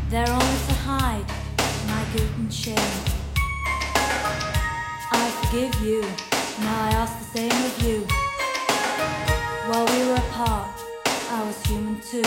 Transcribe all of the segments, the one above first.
They're only to hide my guilt and shame. I forgive you, now I ask the same of you. While we were apart, I was human too.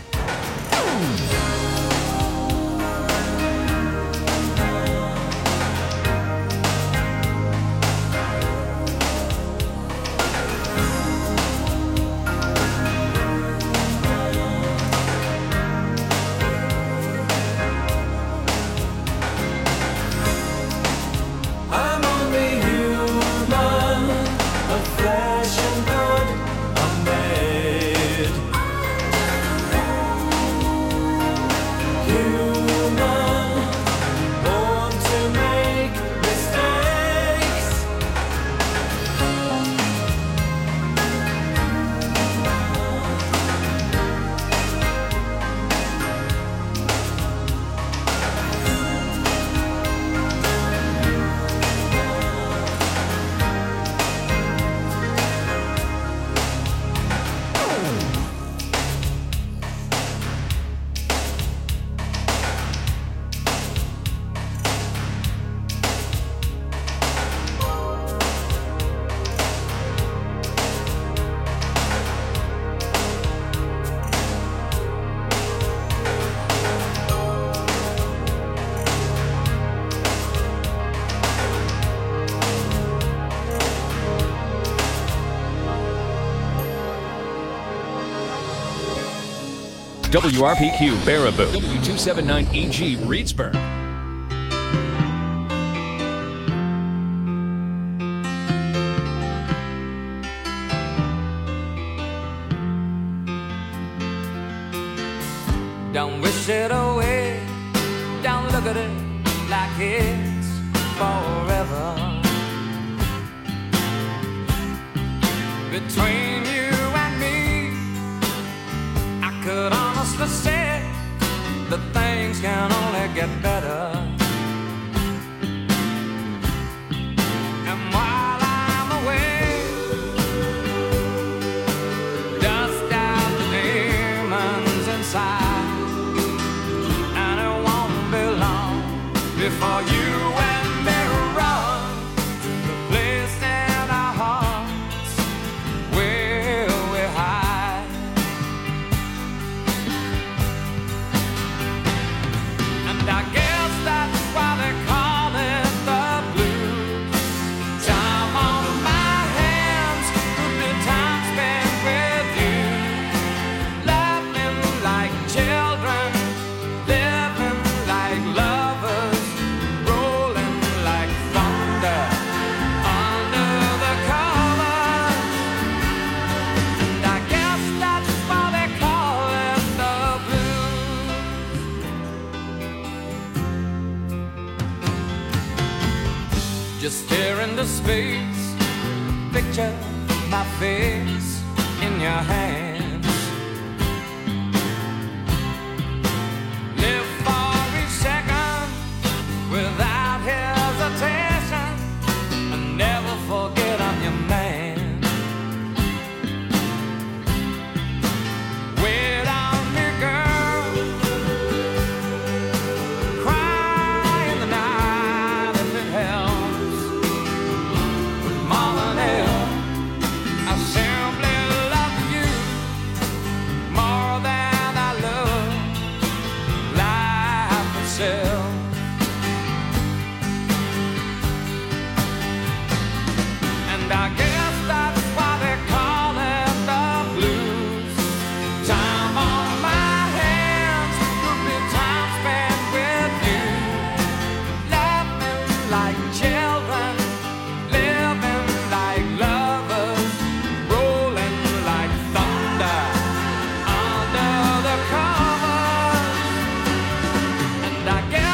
WRPQ Baraboo, W279EG Reedsburg. Don't wish it away, don't look at it like it's forever. Between you and me, I could honestly say that things can only get better. And while I'm away, dust out the demons inside, and it won't be long before you and me run to the place in our hearts where we hide. And I guess that's why they call it the blues. Time on my hands would be time spent with you, laughing like children, living like lovers, rolling like thunder under the covers. And I guess that's why they call it the blues. Just stare into space, picture my face in your hands. Live for each second without hesitation, and never forget I'm your man. Wait on me, girl, cry in the night if it helps. But more than ever, I simply love you more than I love life itself. And I guess that's why they call it the blues. Time on my hands would be time spent with you, laughing like children, living like lovers, rolling like thunder under the covers. And I guess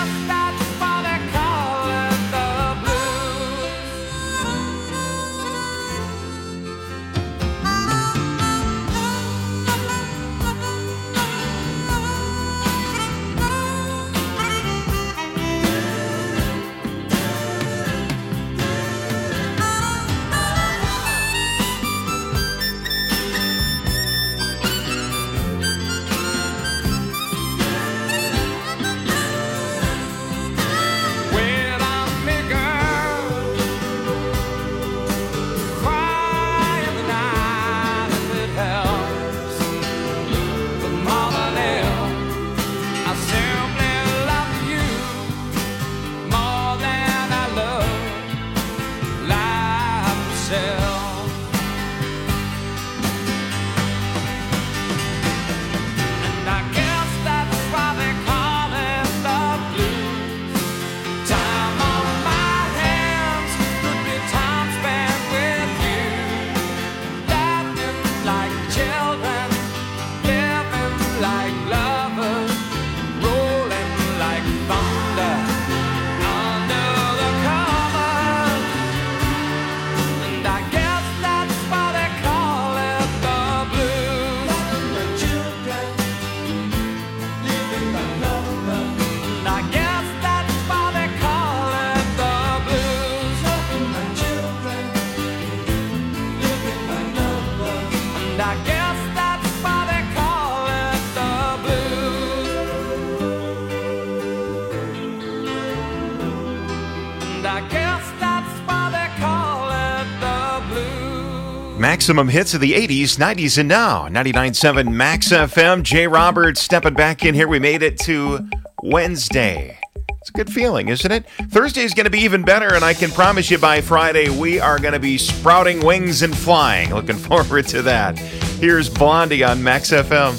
maximum hits of the 80s, 90s, and now. 99.7 Max FM. Jay Roberts stepping back in here. We made it to Wednesday. It's a good feeling, isn't it? Thursday is going to be even better, and I can promise you by Friday we are going to be sprouting wings and flying. Looking forward to that. Here's Blondie on Max FM.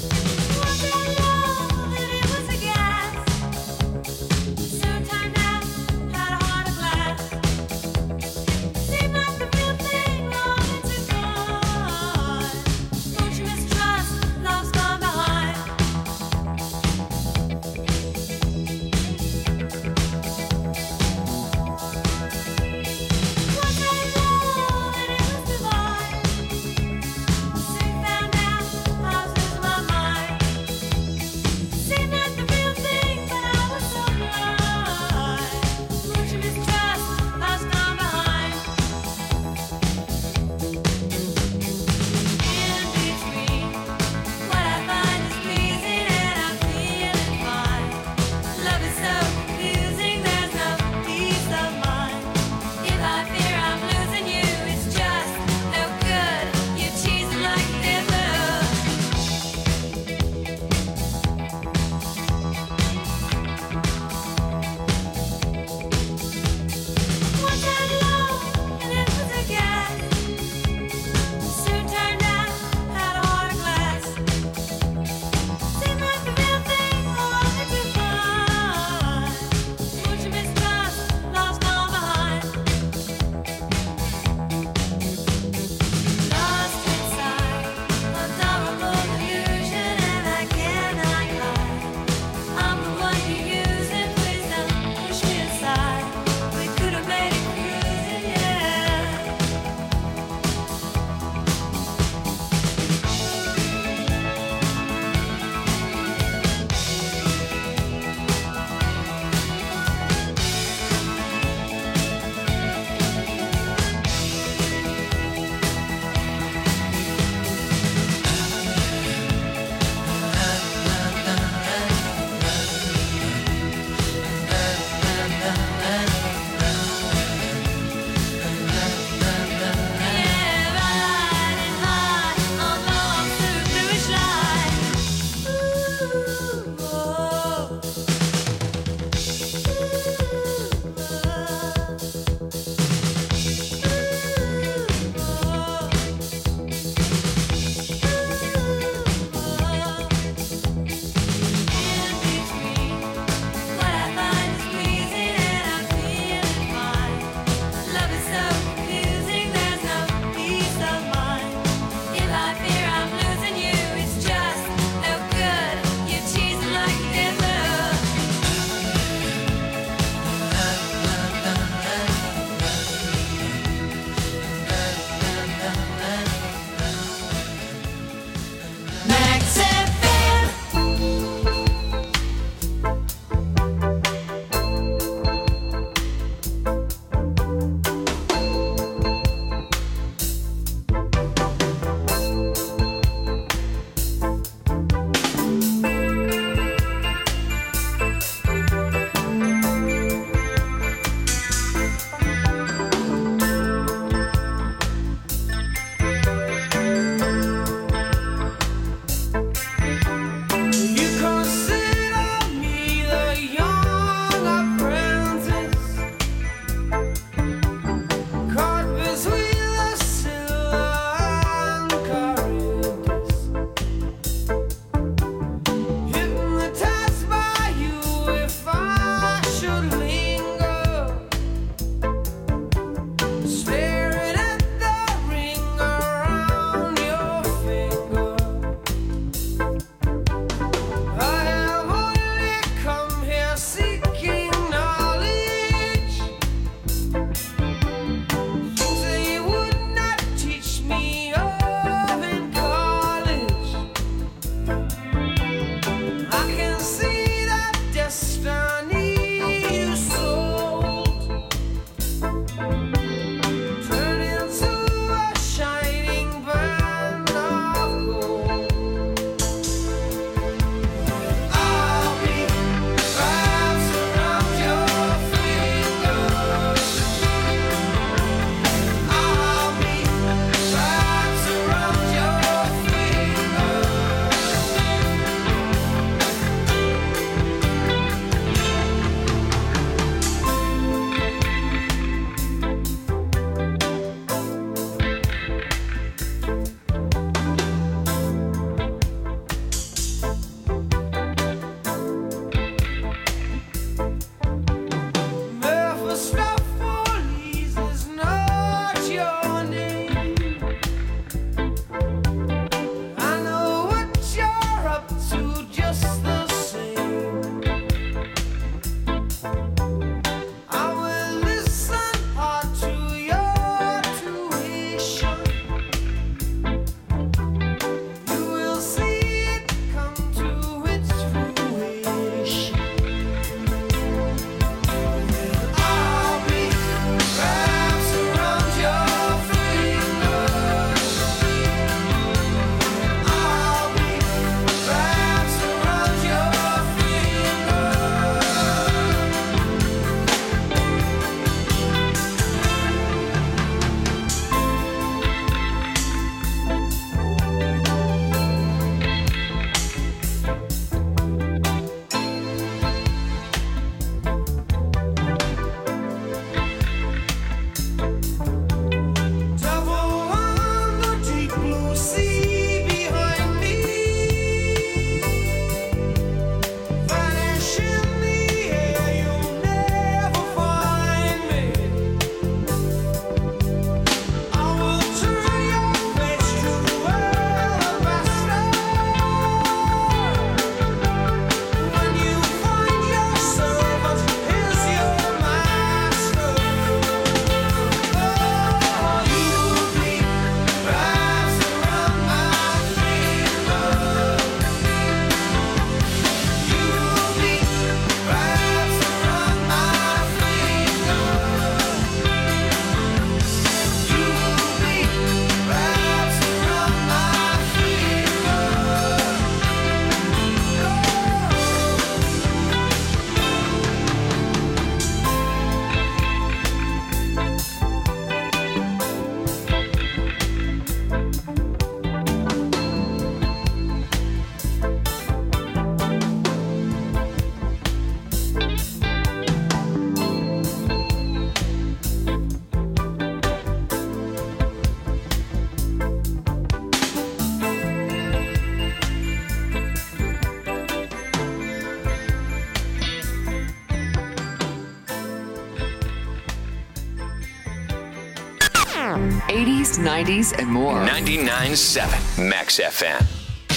80s, 90s, and more. 99.7 Max FM.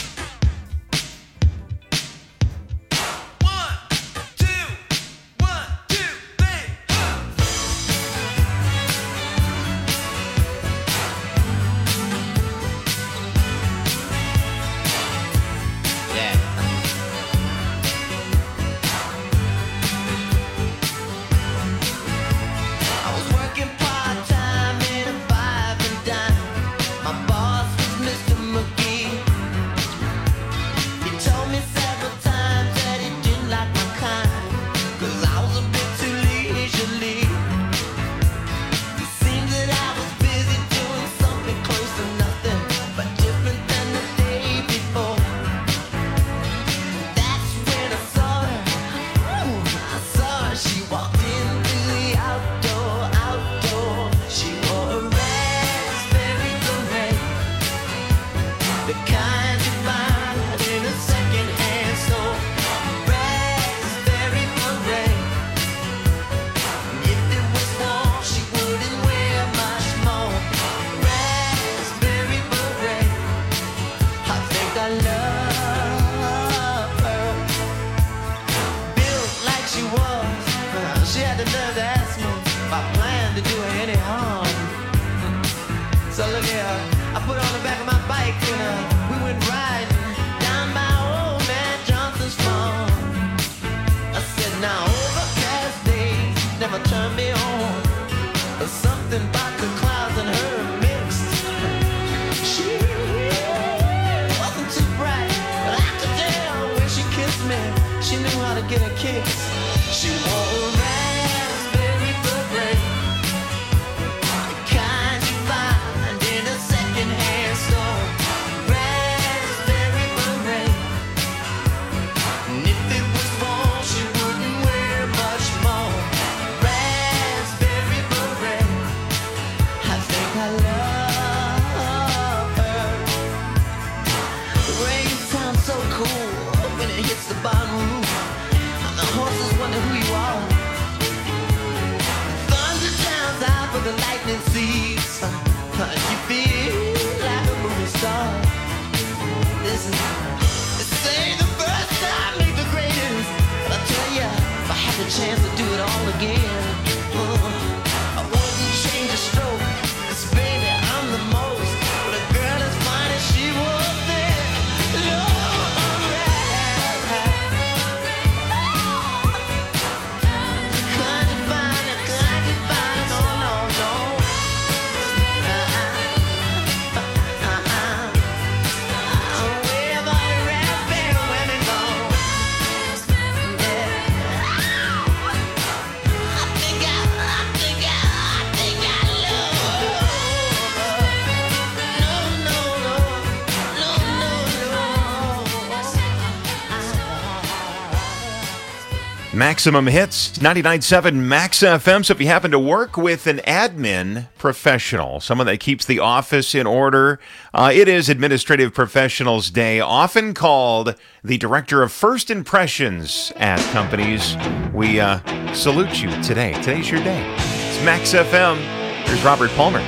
Maximum Hits, 99.7 Max FM. So if you happen to work with an admin professional, someone that keeps the office in order, it is Administrative Professionals Day, often called the Director of First Impressions at companies. We salute you today. Today's your day. It's Max FM. Here's Robert Palmer.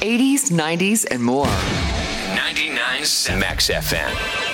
80s, 90s, and more. 99.7 Max FM.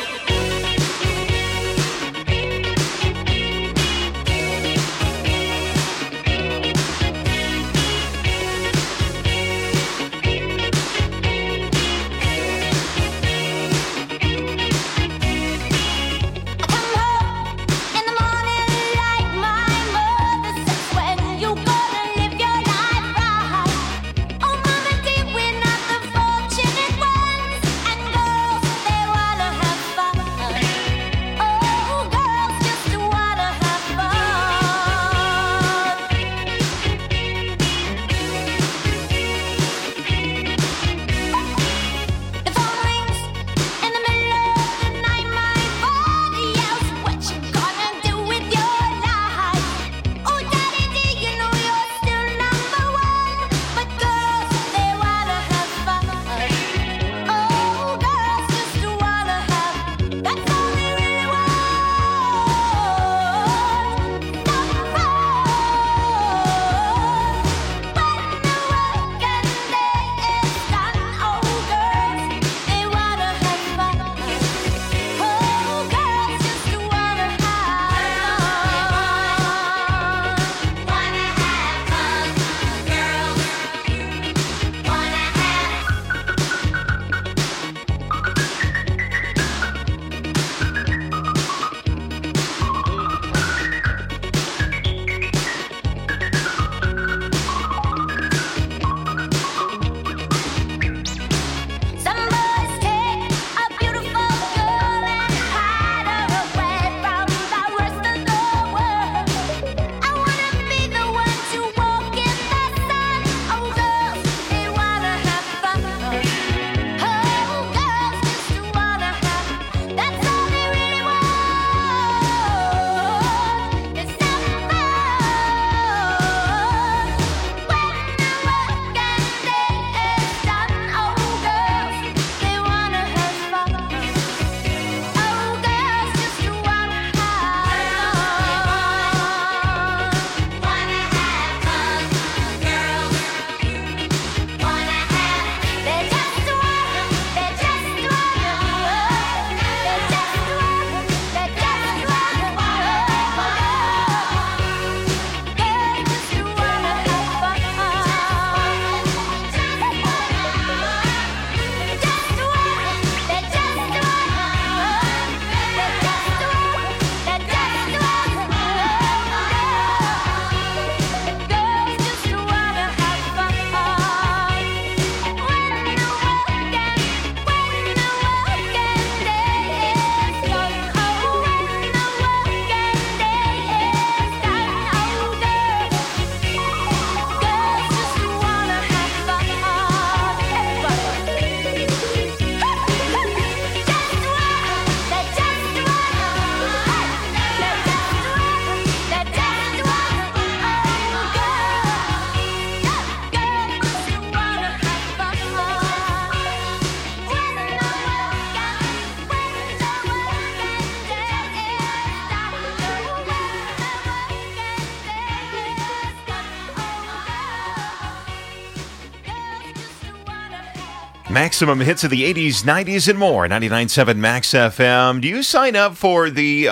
Maximum hits of the 80s, 90s, and more. 99.7 Max FM. Do you sign up for the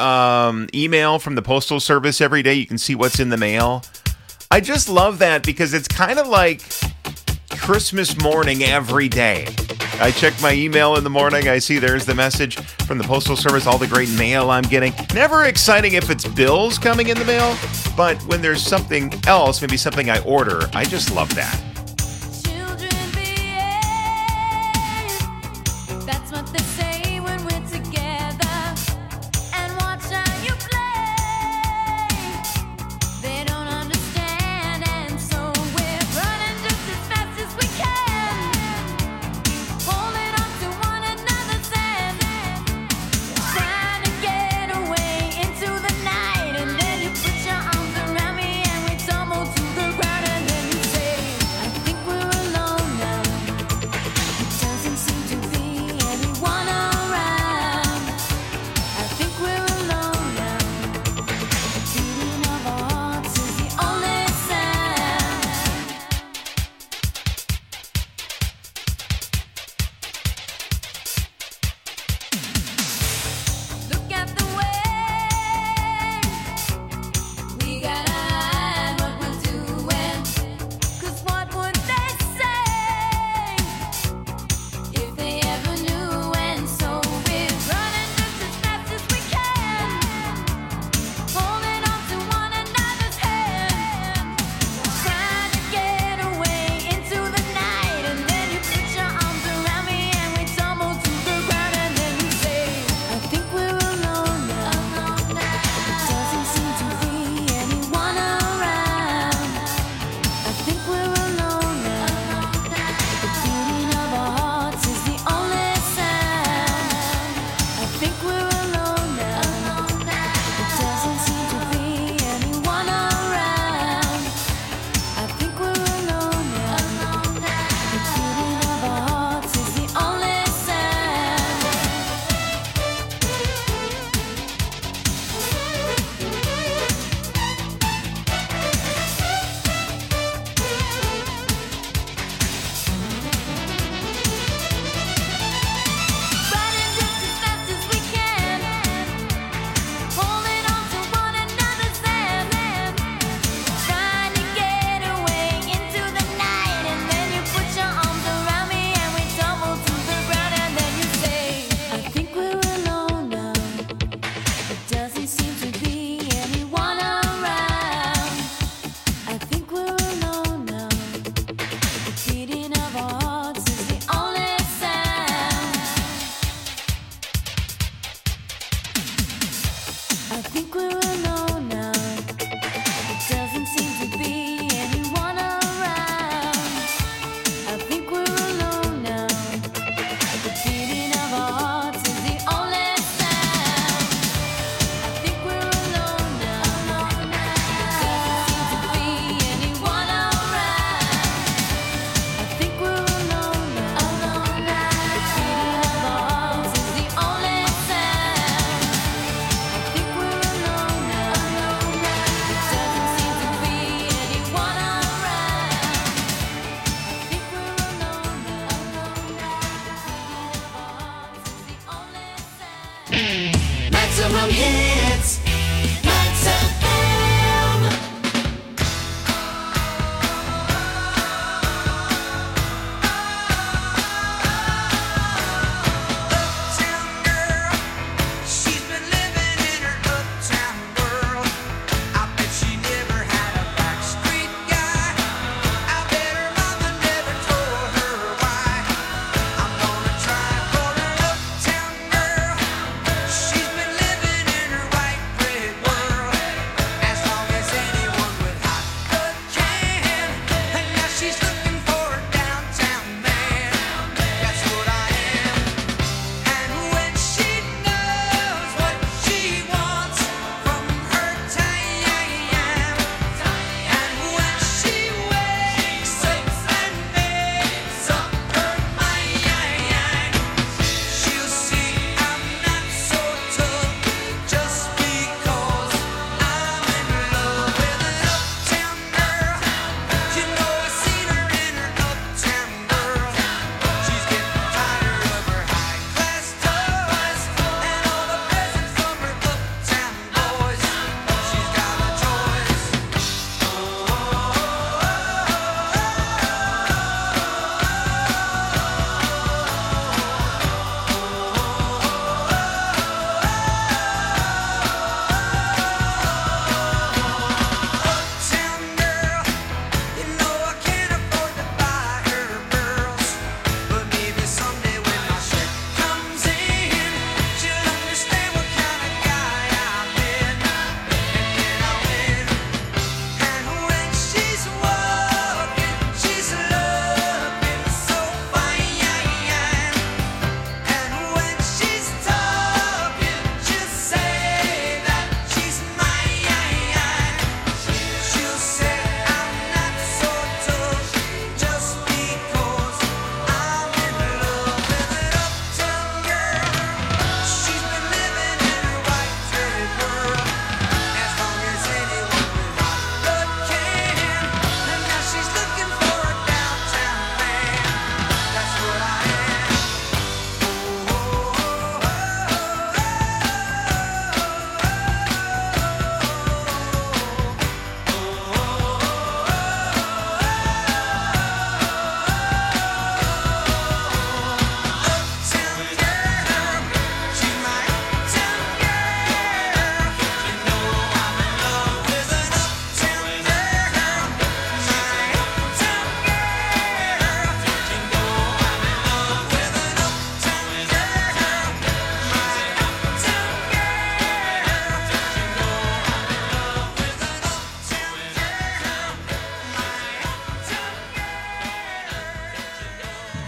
email from the Postal Service every day? You can see what's in the mail. I just love that because it's kind of like Christmas morning every day. I check my email in the morning. I see there's the message from the Postal Service, all the great mail I'm getting. Never exciting if it's bills coming in the mail, but when there's something else, maybe something I order, I just love that. Wanna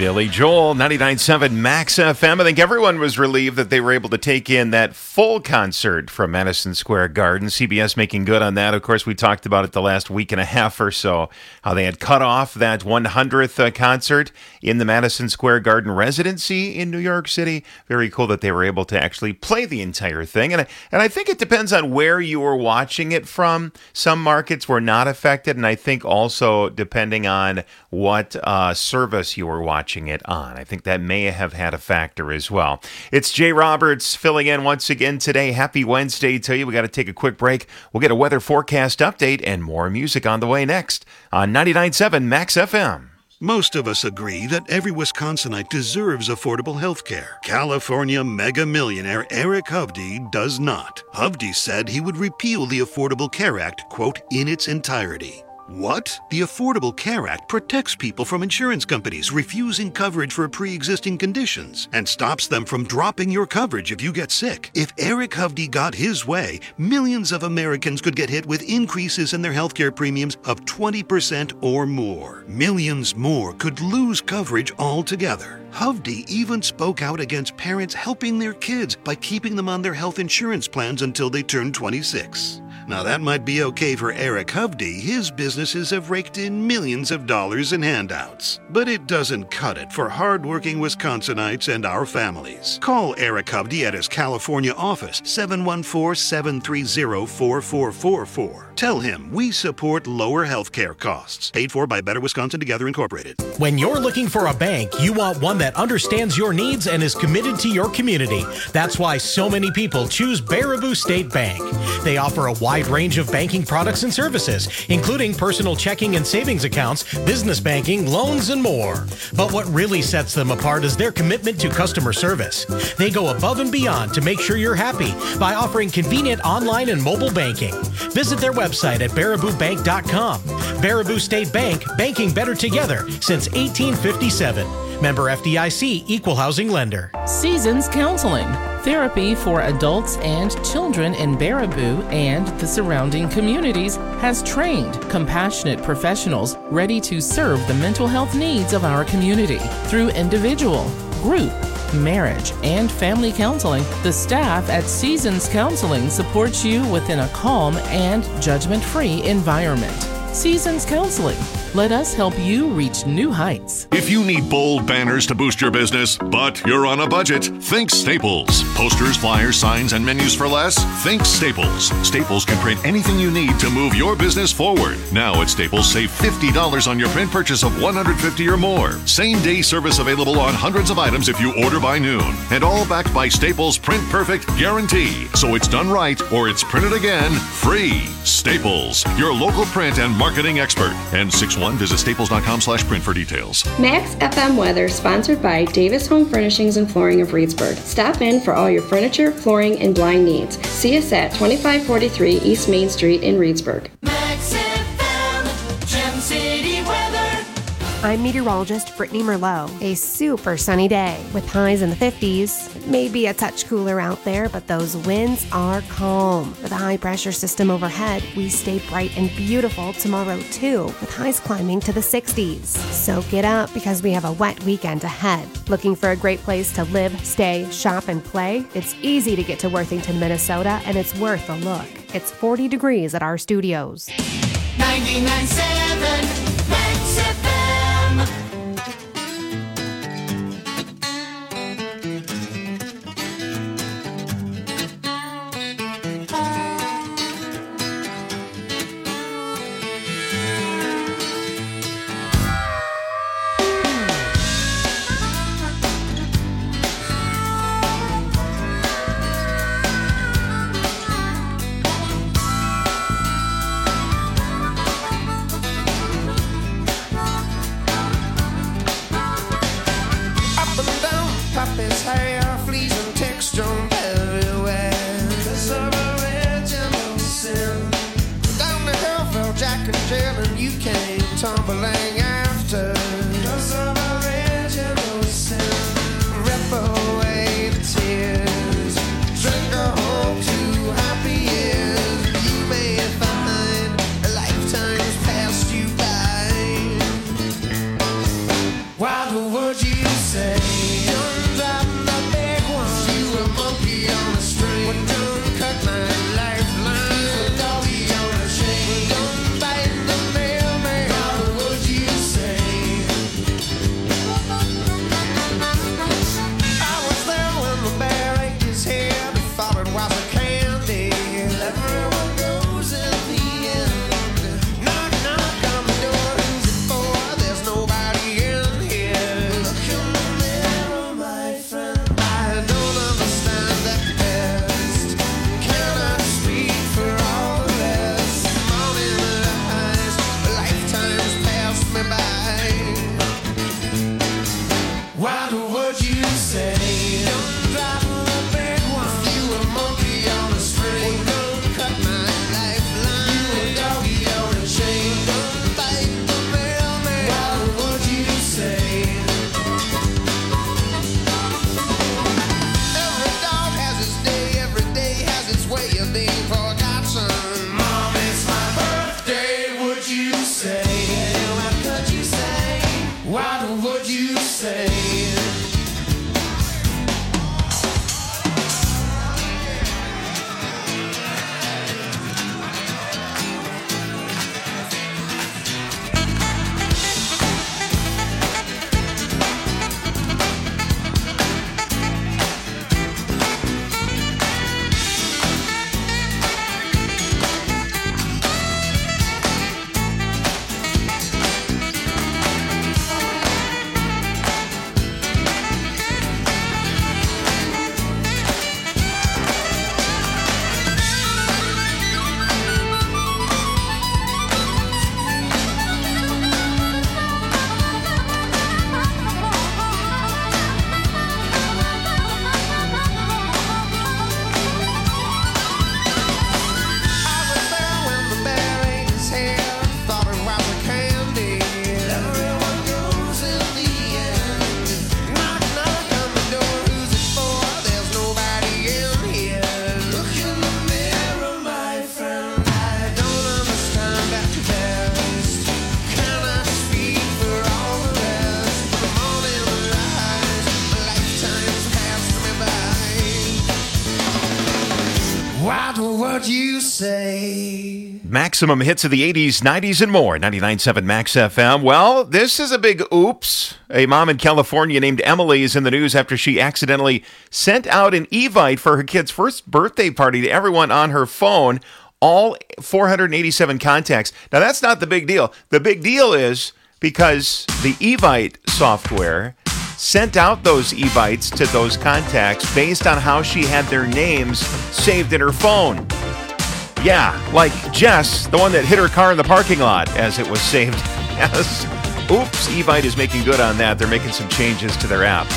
Billy Joel, 99.7 Max FM. I think everyone was relieved that they were able to take in that full concert from Madison Square Garden. CBS making good on that. Of course, we talked about it the last week and a half or so, how they had cut off that 100th concert in the Madison Square Garden residency in New York City. Very cool that they were able to actually play the entire thing. And I think it depends on where you were watching it from. Some markets were not affected, and I think also depending on what service you were watching it on. I think that may have had a factor as well. It's Jay Roberts filling in once again today. Happy Wednesday to you. We got to take a quick break. We'll get a weather forecast update and more music on the way next on 99.7 Max FM. Most of us agree that every Wisconsinite deserves affordable health care. California mega millionaire Eric Hovde does not. Hovde said he would repeal the Affordable Care Act, quote, in its entirety. What? The Affordable Care Act protects people from insurance companies refusing coverage for pre-existing conditions and stops them from dropping your coverage if you get sick. If Eric Hovde got his way, millions of Americans could get hit with increases in their healthcare premiums of 20% or more. Millions more could lose coverage altogether. Hovde even spoke out against parents helping their kids by keeping them on their health insurance plans until they turn 26. Now that might be okay for Eric Hovde. His businesses have raked in millions of dollars in handouts. But it doesn't cut it for hardworking Wisconsinites and our families. Call Eric Hovde at his California office, 714-730-4444. Tell him we support lower health care costs. Paid for by Better Wisconsin Together Incorporated. When you're looking for a bank, you want one that understands your needs and is committed to your community. That's why so many people choose Baraboo State Bank. They offer a wide range of banking products and services, including personal checking and savings accounts, business banking, loans, and more. But what really sets them apart is their commitment to customer service. They go above and beyond to make sure you're happy by offering convenient online and mobile banking. Visit their website at baraboobank.com. Baraboo State Bank, banking better together since 1857. Member FDIC, Equal Housing Lender. Seasons Counseling, therapy for adults and children in Baraboo and the surrounding communities, has trained, compassionate professionals ready to serve the mental health needs of our community. Through individual, group, marriage, and family counseling, the staff at Seasons Counseling supports you within a calm and judgment-free environment. Seasons Counseling. Let us help you reach new heights. If you need bold banners to boost your business, but you're on a budget, think Staples. Posters, flyers, signs, and menus for less? Think Staples. Staples can print anything you need to move your business forward. Now at Staples, save $50 on your print purchase of $150 or more. Same-day service available on hundreds of items if you order by noon. And all backed by Staples' Print Perfect guarantee. So it's done right or it's printed again free. Staples, your local print and marketing expert. And 61, visit staples.com/print for details. Max FM weather sponsored by Davis Home Furnishings and Flooring of Reedsburg. Stop in for all your furniture, flooring, and blind needs. See us at 2543 East Main Street in Reedsburg. Max FM, Gem City weather. I'm meteorologist Brittany Merlot. A super sunny day with highs in the 50s. It may be a touch cooler out there, but those winds are calm. With a high pressure system overhead, we stay bright and beautiful tomorrow too, with highs climbing to the 60s. So get up because we have a wet weekend ahead. Looking for a great place to live, stay, shop, and play? It's easy to get to Worthington, Minnesota, and it's worth a look. It's 40 degrees at our studios. 99.7 Max FM. What would you say? What would you say? Maximum hits of the 80s, 90s, and more. 99.7 Max FM. Well, this is a big oops. A mom in California named Emily is in the news after she accidentally sent out an Evite for her kid's first birthday party to everyone on her phone, all 487 contacts. Now, that's not the big deal. The big deal is because the Evite software sent out those Evites to those contacts based on how she had their names saved in her phone. Yeah, like Jess, the one that hit her car in the parking lot, as it was saved as. Oops, Evite is making good on that. They're making some changes to their app.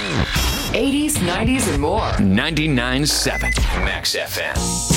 80s, 90s, and more. 99.7 Max FM.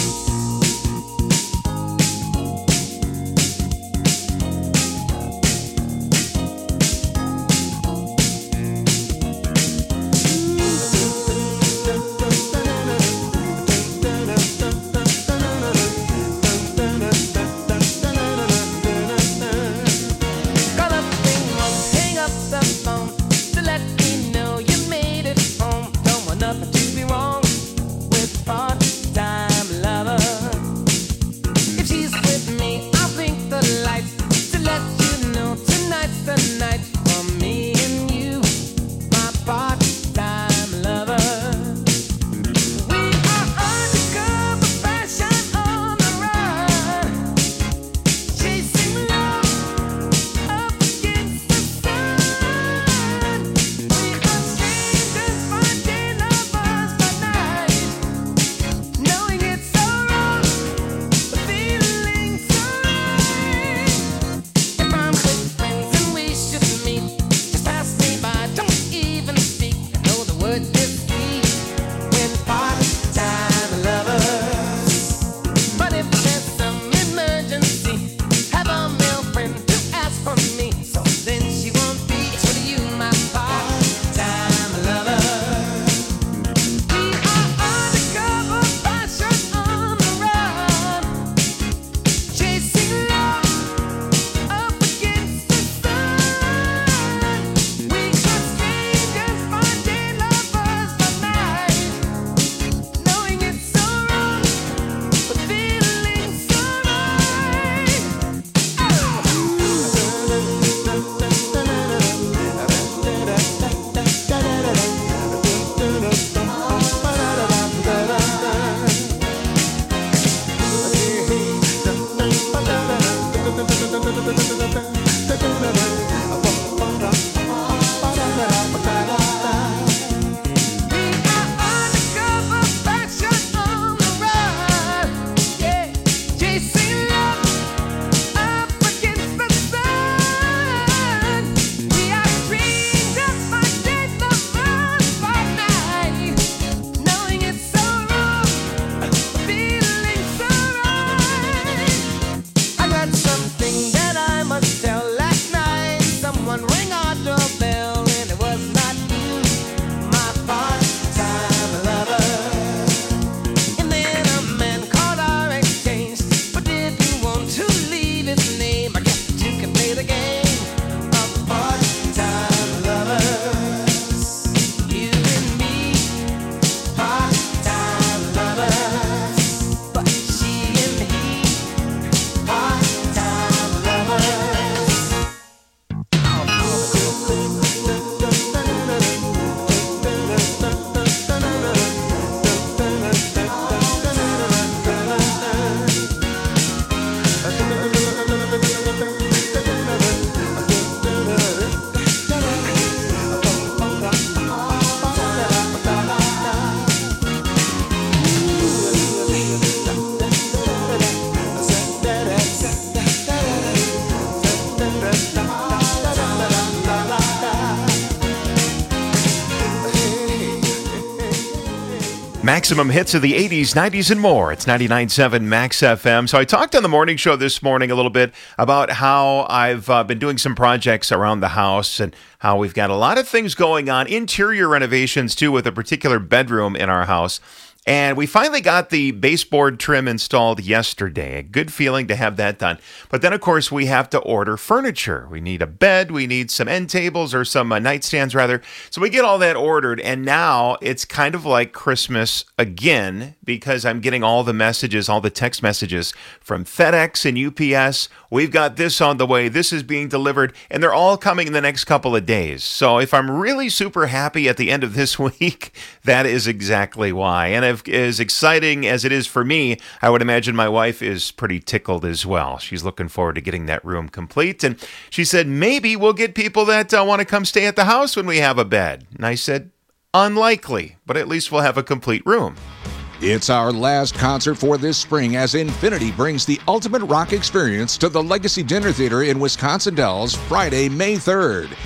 Maximum hits of the 80s, 90s, and more. It's 99.7 Max FM. So I talked on the morning show this morning a little bit about how I've been doing some projects around the house and how we've got a lot of things going on. Interior renovations, too, with a particular bedroom in our house. And we finally got the baseboard trim installed yesterday. A good feeling to have that done. But then, of course, we have to order furniture. We need a bed. We need some end tables or some nightstands, rather. So we get all that ordered. And now it's kind of like Christmas again because I'm getting all the messages, all the text messages from FedEx and UPS. We've got this on the way. This is being delivered. And they're all coming in the next couple of days. So if I'm really super happy at the end of this week, that is exactly why. And as exciting as it is for me, I would imagine my wife is pretty tickled as well. She's looking forward to getting that room complete. And she said, maybe we'll get people that want to come stay at the house when we have a bed. And I said, unlikely, but at least we'll have a complete room. It's our last concert for this spring as Infinity brings the ultimate rock experience to the Legacy Dinner Theater in Wisconsin Dells Friday, May 3rd.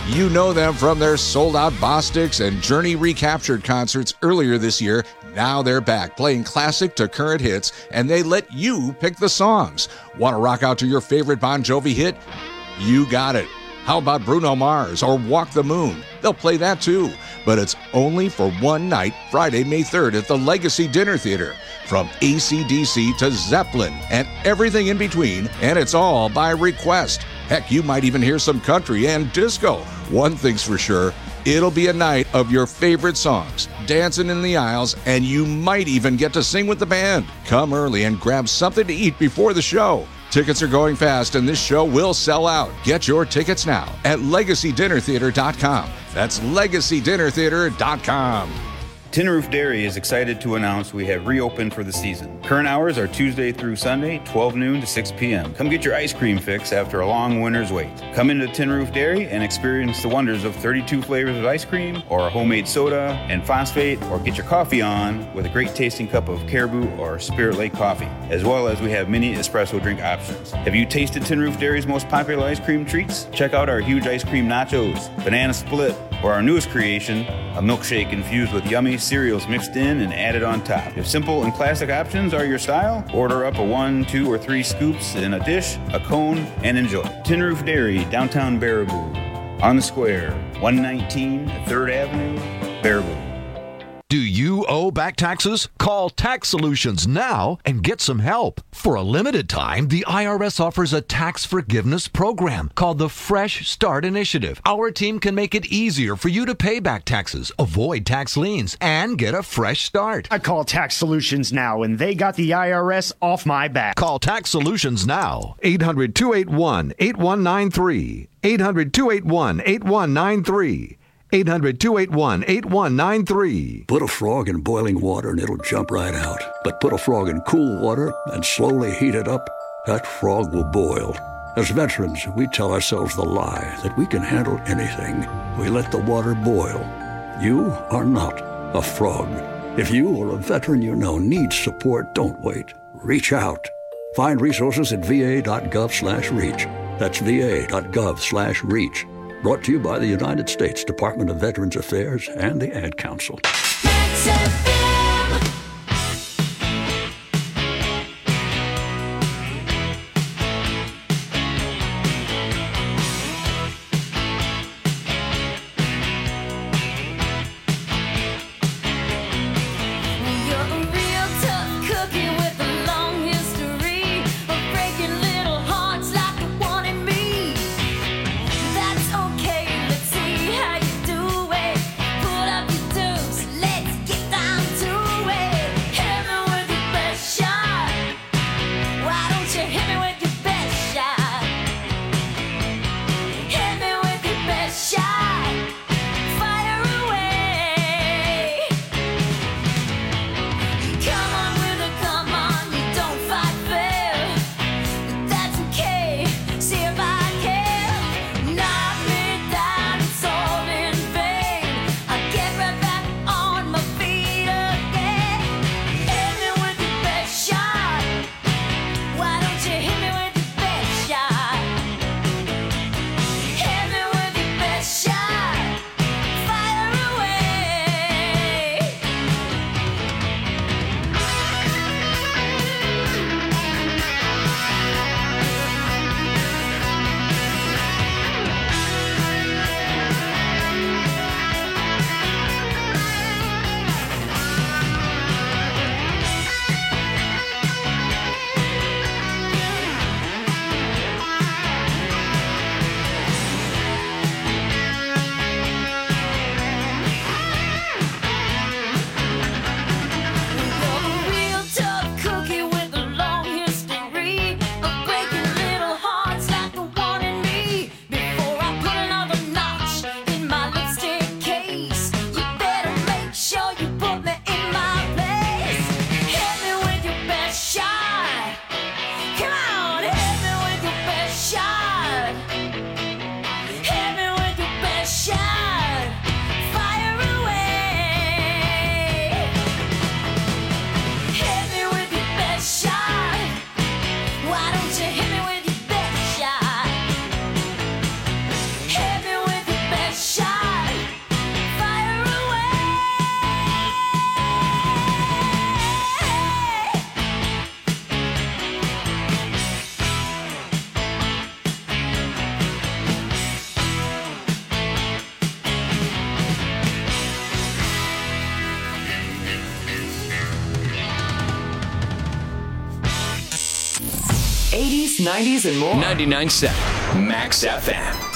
You know them from their sold-out Bostics and Journey Recaptured concerts earlier this year. Now they're back, playing classic to current hits, and they let you pick the songs. Want to rock out to your favorite Bon Jovi hit? You got it. How about Bruno Mars or Walk the Moon? They'll play that too, but it's only for one night, Friday, May 3rd at the Legacy Dinner Theater. From AC/DC to Zeppelin and everything in between, and it's all by request. Heck, you might even hear some country and disco. One thing's for sure, it'll be a night of your favorite songs, dancing in the aisles, and you might even get to sing with the band. Come early and grab something to eat before the show. Tickets are going fast, and this show will sell out. Get your tickets now at LegacyDinnerTheater.com. That's LegacyDinnerTheater.com. Tin Roof Dairy is excited to announce we have reopened for the season. Current hours are Tuesday through Sunday, 12 noon to 6 p.m. Come get your ice cream fix after a long winter's wait. Come into Tin Roof Dairy and experience the wonders of 32 flavors of ice cream, or a homemade soda and phosphate, or get your coffee on with a great tasting cup of Caribou or Spirit Lake coffee, as well as we have mini espresso drink options. Have you tasted Tin Roof Dairy's most popular ice cream treats? Check out our huge ice cream nachos, banana split, or our newest creation, a milkshake infused with yummy cereals mixed in and added on top. If simple and classic options are your style, order up a 1, 2, or 3 scoops in a dish, a cone, and enjoy. Tin Roof Dairy, downtown Baraboo, on the square, 119 3rd Avenue, Baraboo. Do you owe back taxes? Call Tax Solutions now and get some help. For a limited time, the IRS offers a tax forgiveness program called the Fresh Start Initiative. Our team can make it easier for you to pay back taxes, avoid tax liens, and get a fresh start. I call Tax Solutions now, and they got the IRS off my back. Call Tax Solutions now. 800-281-8193. 800-281-8193. 800-281-8193. Put a frog in boiling water and it'll jump right out. But put a frog in cool water and slowly heat it up, that frog will boil. As veterans, we tell ourselves the lie that we can handle anything. We let the water boil. You are not a frog. If you or a veteran you know needs support, don't wait. Reach out. Find resources at va.gov/reach. That's va.gov/reach. Brought to you by the United States Department of Veterans Affairs and the Ad Council. Okay, let's see how you do it. Put up your dukes, let's get down. 80s, 90s, and more. 99.7 Max FM.